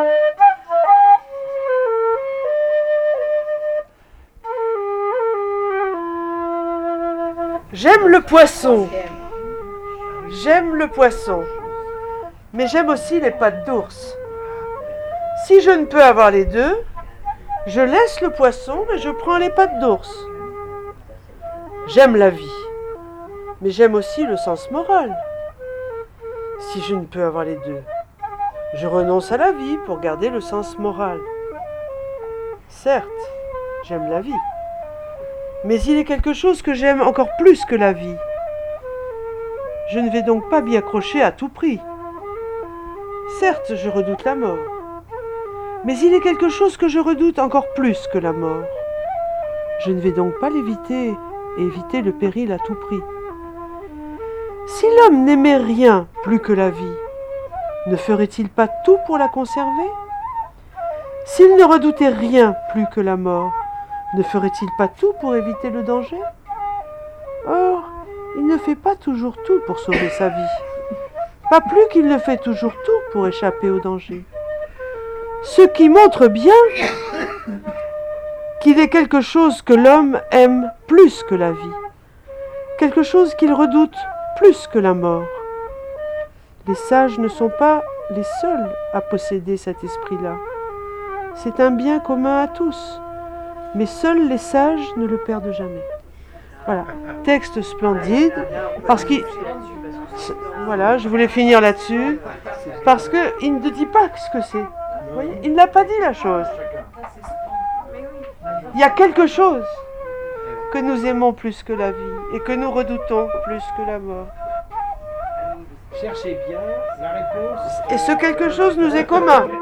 J'aime le poisson. J'aime le poisson. Mais j'aime aussi les pattes d'ours. Si je ne peux avoir les deux, je laisse le poisson et je prends les pattes d'ours. J'aime la vie. Mais j'aime aussi le sens moral. Si je ne peux avoir les deux, je renonce à la vie pour garder le sens moral. Certes, j'aime la vie. Mais il est quelque chose que j'aime encore plus que la vie. Je ne vais donc pas m'y accrocher à tout prix. Certes, je redoute la mort. Mais il est quelque chose que je redoute encore plus que la mort. Je ne vais donc pas l'éviter et éviter le péril à tout prix. Si l'homme n'aimait rien plus que la vie, ne ferait-il pas tout pour la conserver? S'il ne redoutait rien plus que la mort, ne ferait-il pas tout pour éviter le danger? Or, il ne fait pas toujours tout pour sauver sa vie. Pas plus qu'il ne fait toujours tout pour échapper au danger. Ce qui montre bien qu'il est quelque chose que l'homme aime plus que la vie, quelque chose qu'il redoute plus que la mort. Les sages ne sont pas les seuls à posséder cet esprit-là. C'est un bien commun à tous, mais seuls les sages ne le perdent jamais. Voilà, texte splendide, parce qu'il... Voilà, je voulais finir là-dessus, parce qu'il ne dit pas ce que c'est. Vous voyez, il n'a pas dit la chose. Il y a quelque chose que nous aimons plus que la vie et que nous redoutons plus que la mort. Cherchez bien la réponse. Et ce quelque chose nous est commun.